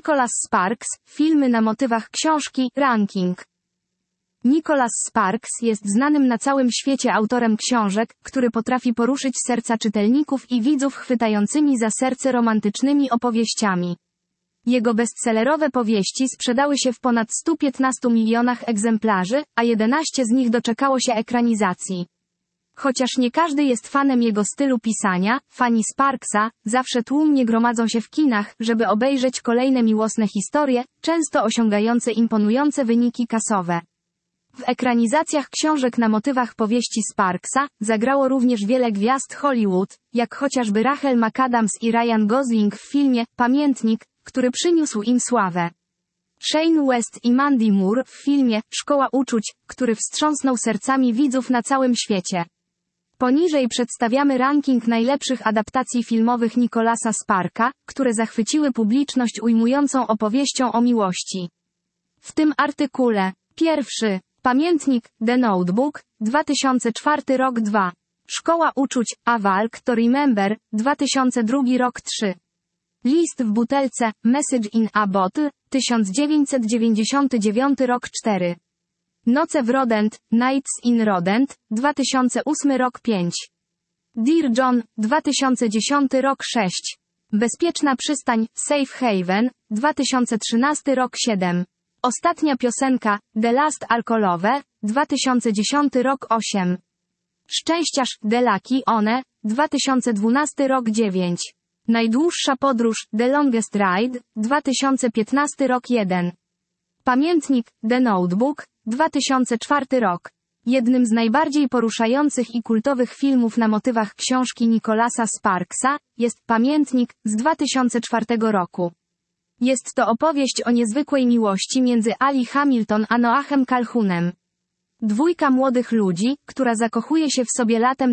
Nicholas Sparks, filmy na motywach książki, ranking. Nicholas Sparks jest znanym na całym świecie autorem książek, który potrafi poruszyć serca czytelników i widzów chwytającymi za serce romantycznymi opowieściami. Jego bestsellerowe powieści sprzedały się w ponad 115 milionach egzemplarzy, a 11 z nich doczekało się ekranizacji. Chociaż nie każdy jest fanem jego stylu pisania, fani Sparksa zawsze tłumnie gromadzą się w kinach, żeby obejrzeć kolejne miłosne historie, często osiągające imponujące wyniki kasowe. W ekranizacjach książek na motywach powieści Sparksa zagrało również wiele gwiazd Hollywood, jak chociażby Rachel McAdams i Ryan Gosling w filmie Pamiętnik, który przyniósł im sławę. Shane West i Mandy Moore w filmie Szkoła uczuć, który wstrząsnął sercami widzów na całym świecie. Poniżej przedstawiamy ranking najlepszych adaptacji filmowych Nicholasa Sparka, które zachwyciły publiczność ujmującą opowieścią o miłości. W tym artykule. Pierwszy. Pamiętnik, The Notebook, 2004 rok 2. Szkoła uczuć, A Walk to Remember, 2002 rok 3. List w butelce, Message in a Bottle, 1999 rok 4. Noce w Rodent, Nights in Rodent, 2008 rok 5. Dear John, 2010 rok 6. Bezpieczna przystań, Safe Haven, 2013 rok 7. Ostatnia piosenka, The Last Alcoholowe, 2010 rok 8. Szczęściarz, The Lucky One, 2012 rok 9. Najdłuższa podróż, The Longest Ride, 2015 rok 1. Pamiętnik, The Notebook, 2004 rok. Jednym z najbardziej poruszających i kultowych filmów na motywach książki Nicholasa Sparksa jest Pamiętnik z 2004 roku. Jest to opowieść o niezwykłej miłości między Ali Hamilton a Noahem Calhounem. Dwójka młodych ludzi, która zakochuje się w sobie latem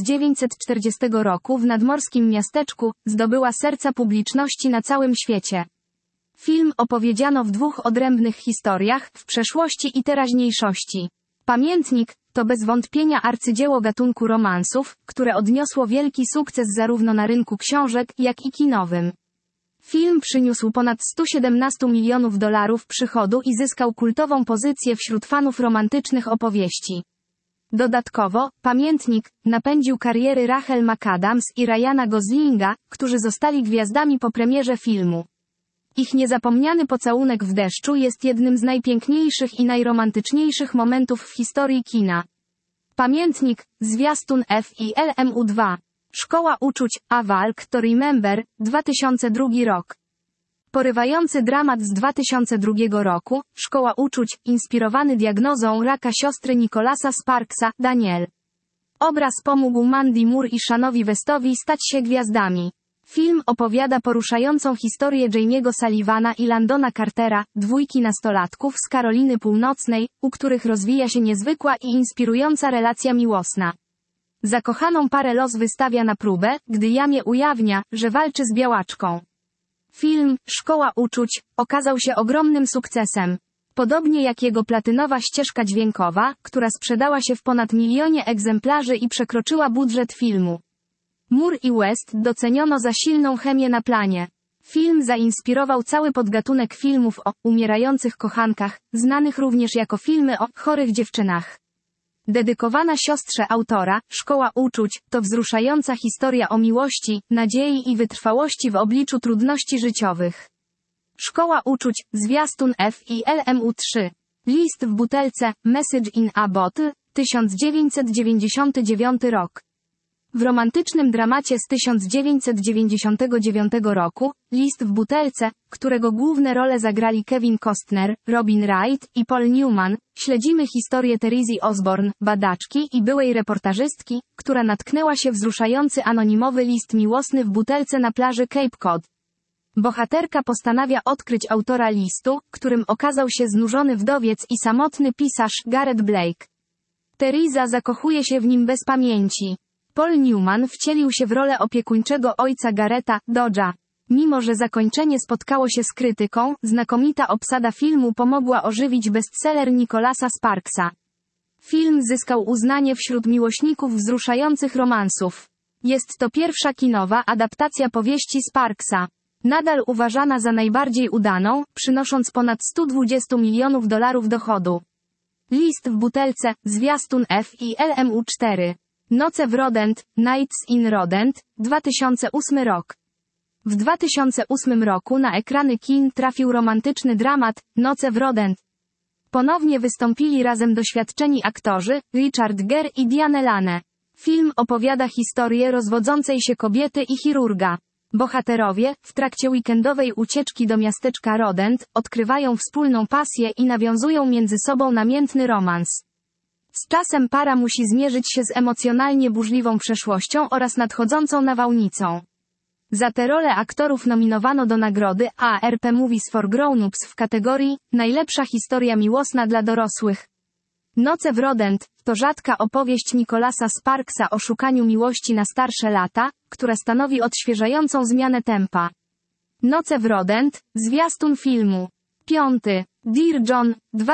1940 roku w nadmorskim miasteczku, zdobyła serca publiczności na całym świecie. Film opowiedziano w dwóch odrębnych historiach, w przeszłości i teraźniejszości. Pamiętnik to bez wątpienia arcydzieło gatunku romansów, które odniosło wielki sukces zarówno na rynku książek, jak i kinowym. Film przyniósł ponad $117 milionów przychodu i zyskał kultową pozycję wśród fanów romantycznych opowieści. Dodatkowo, Pamiętnik napędził kariery Rachel McAdams i Ryana Goslinga, którzy zostali gwiazdami po premierze filmu. Ich niezapomniany pocałunek w deszczu jest jednym z najpiękniejszych i najromantyczniejszych momentów w historii kina. Pamiętnik, zwiastun FILMU2. Szkoła uczuć, A Walk to Remember, 2002 rok. Porywający dramat z 2002 roku, Szkoła uczuć, inspirowany diagnozą raka siostry Nicholasa Sparksa, Danielle. Obraz pomógł Mandy Moore i Shanowi Westowi stać się gwiazdami. Film opowiada poruszającą historię Jamie'ego Sullivana i Landona Cartera, dwójki nastolatków z Karoliny Północnej, u których rozwija się niezwykła i inspirująca relacja miłosna. Zakochaną parę los wystawia na próbę, gdy Jamie ujawnia, że walczy z białaczką. Film Szkoła uczuć okazał się ogromnym sukcesem. Podobnie jak jego platynowa ścieżka dźwiękowa, która sprzedała się w ponad 1 milionie egzemplarzy i przekroczyła budżet filmu. Moore i West doceniono za silną chemię na planie. Film zainspirował cały podgatunek filmów o umierających kochankach, znanych również jako filmy o chorych dziewczynach. Dedykowana siostrze autora, Szkoła uczuć to wzruszająca historia o miłości, nadziei i wytrwałości w obliczu trudności życiowych. Szkoła uczuć, zwiastun FILMU3. List w butelce, Message in a Bottle, 1999 rok. W romantycznym dramacie z 1999 roku, List w butelce, którego główne role zagrali Kevin Costner, Robin Wright i Paul Newman, śledzimy historię Terezy Osborne, badaczki i byłej reportażystki, która natknęła się wzruszający anonimowy list miłosny w butelce na plaży Cape Cod. Bohaterka postanawia odkryć autora listu, którym okazał się znużony wdowiec i samotny pisarz Garrett Blake. Teresa zakochuje się w nim bez pamięci. Paul Newman wcielił się w rolę opiekuńczego ojca Garretta, Dodge'a. Mimo że zakończenie spotkało się z krytyką, znakomita obsada filmu pomogła ożywić bestseller Nicholasa Sparksa. Film zyskał uznanie wśród miłośników wzruszających romansów. Jest to pierwsza kinowa adaptacja powieści Sparksa. Nadal uważana za najbardziej udaną, przynosząc ponad 120 milionów dolarów dochodu. List w butelce, zwiastun F i LMU4. Noce w Rodent, Nights in Rodent, 2008 rok. W 2008 roku na ekrany kin trafił romantyczny dramat, Noce w Rodent. Ponownie wystąpili razem doświadczeni aktorzy, Richard Gere i Diane Lane. Film opowiada historię rozwodzącej się kobiety i chirurga. Bohaterowie, w trakcie weekendowej ucieczki do miasteczka Rodent, odkrywają wspólną pasję i nawiązują między sobą namiętny romans. Z czasem para musi zmierzyć się z emocjonalnie burzliwą przeszłością oraz nadchodzącą nawałnicą. Za te role aktorów nominowano do nagrody ARP Movies for Grown-ups w kategorii Najlepsza historia miłosna dla dorosłych. Noce w Rodent to rzadka opowieść Nicholasa Sparksa o szukaniu miłości na starsze lata, która stanowi odświeżającą zmianę tempa. Noce w Rodent, zwiastun filmu. 5. Dear John,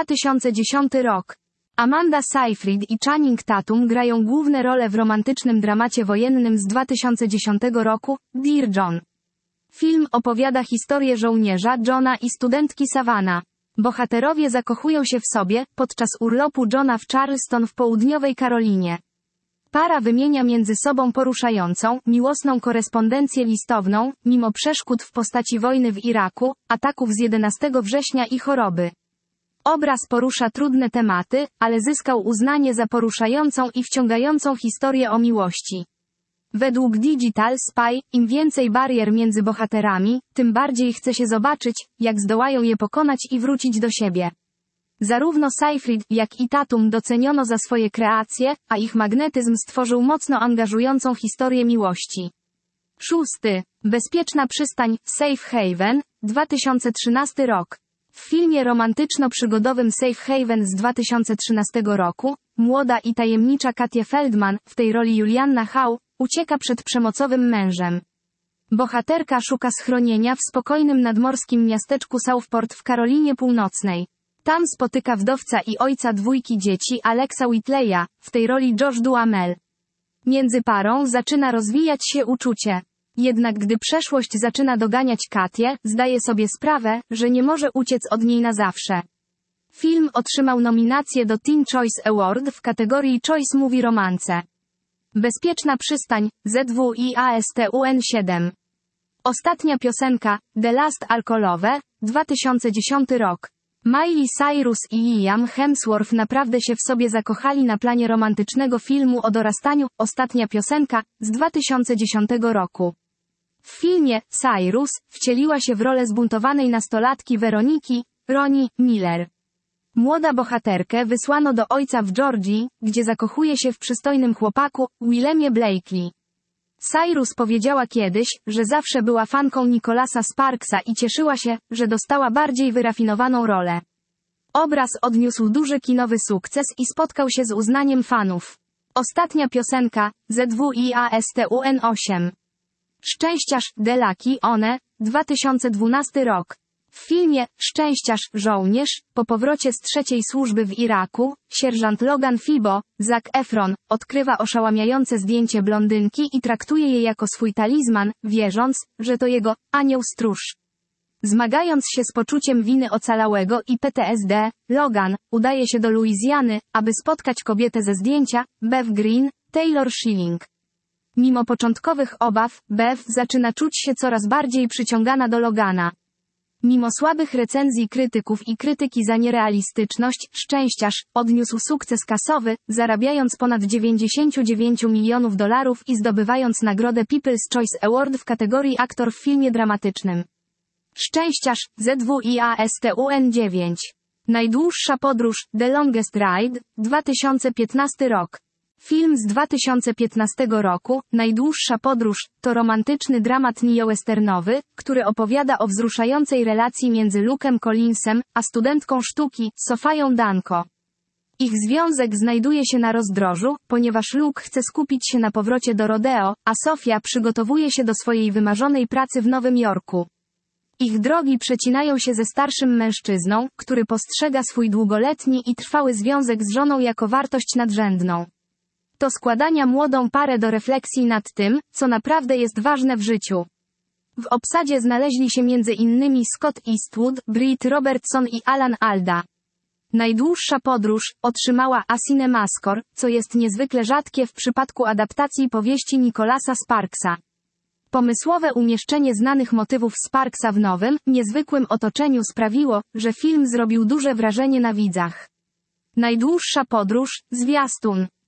2010 rok. Amanda Seyfried i Channing Tatum grają główne role w romantycznym dramacie wojennym z 2010 roku, Dear John. Film opowiada historię żołnierza Johna i studentki Savannah. Bohaterowie zakochują się w sobie podczas urlopu Johna w Charleston w południowej Karolinie. Para wymienia między sobą poruszającą, miłosną korespondencję listowną, mimo przeszkód w postaci wojny w Iraku, ataków z 11 września i choroby. Obraz porusza trudne tematy, ale zyskał uznanie za poruszającą i wciągającą historię o miłości. Według Digital Spy, im więcej barier między bohaterami, tym bardziej chce się zobaczyć, jak zdołają je pokonać i wrócić do siebie. Zarówno Seyfried, jak i Tatum doceniono za swoje kreacje, a ich magnetyzm stworzył mocno angażującą historię miłości. 6. Bezpieczna przystań, Safe Haven, 2013 rok. W filmie romantyczno-przygodowym Safe Haven z 2013 roku, młoda i tajemnicza Katia Feldman, w tej roli Julianna Hough, ucieka przed przemocowym mężem. Bohaterka szuka schronienia w spokojnym nadmorskim miasteczku Southport w Karolinie Północnej. Tam spotyka wdowca i ojca dwójki dzieci Alexa Whitleya, w tej roli Josh Duhamel. Między parą zaczyna rozwijać się uczucie. Jednak gdy przeszłość zaczyna doganiać Katię, zdaje sobie sprawę, że nie może uciec od niej na zawsze. Film otrzymał nominację do Teen Choice Award w kategorii Choice Movie Romance. Bezpieczna przystań, ZWIASTUN 7. Ostatnia piosenka, The Last Alcoholowe, 2010 rok. Miley Cyrus i Liam Hemsworth naprawdę się w sobie zakochali na planie romantycznego filmu o dorastaniu, Ostatnia piosenka, z 2010 roku. W filmie, Cyrus, wcieliła się w rolę zbuntowanej nastolatki Weroniki, Ronnie Miller. Młoda bohaterkę wysłano do ojca w Georgii, gdzie zakochuje się w przystojnym chłopaku, Willemie Blakely. Cyrus powiedziała kiedyś, że zawsze była fanką Nicholasa Sparksa i cieszyła się, że dostała bardziej wyrafinowaną rolę. Obraz odniósł duży kinowy sukces i spotkał się z uznaniem fanów. Ostatnia piosenka, ZWIASTUN 8. Szczęściarz, The Lucky One, 2012 rok. W filmie Szczęściarz, żołnierz, po powrocie z trzeciej służby w Iraku, sierżant Logan Fibo, Zac Efron, odkrywa oszałamiające zdjęcie blondynki i traktuje je jako swój talizman, wierząc, że to jego anioł stróż. Zmagając się z poczuciem winy ocalałego i PTSD, Logan udaje się do Luizjany, aby spotkać kobietę ze zdjęcia, Bev Green, Taylor Schilling. Mimo początkowych obaw, Bev zaczyna czuć się coraz bardziej przyciągana do Logana. Mimo słabych recenzji krytyków i krytyki za nierealistyczność, Szczęściarz odniósł sukces kasowy, zarabiając ponad 99 milionów dolarów i zdobywając nagrodę People's Choice Award w kategorii aktor w filmie dramatycznym. Szczęściarz, ZWIASTUN 9. Najdłuższa podróż, The Longest Ride, 2015 rok. Film z 2015 roku, Najdłuższa podróż, to romantyczny dramat neo-westernowy, który opowiada o wzruszającej relacji między Luke'em Collinsem, a studentką sztuki, Sofią Danko. Ich związek znajduje się na rozdrożu, ponieważ Luke chce skupić się na powrocie do rodeo, a Sofia przygotowuje się do swojej wymarzonej pracy w Nowym Jorku. Ich drogi przecinają się ze starszym mężczyzną, który postrzega swój długoletni i trwały związek z żoną jako wartość nadrzędną. To składania młodą parę do refleksji nad tym, co naprawdę jest ważne w życiu. W obsadzie znaleźli się m.in. Scott Eastwood, Britt Robertson i Alan Alda. Najdłuższa podróż otrzymała A Cinemascore, co jest niezwykle rzadkie w przypadku adaptacji powieści Nicholasa Sparksa. Pomysłowe umieszczenie znanych motywów Sparksa w nowym, niezwykłym otoczeniu sprawiło, że film zrobił duże wrażenie na widzach. Najdłuższa podróż, zwiastun.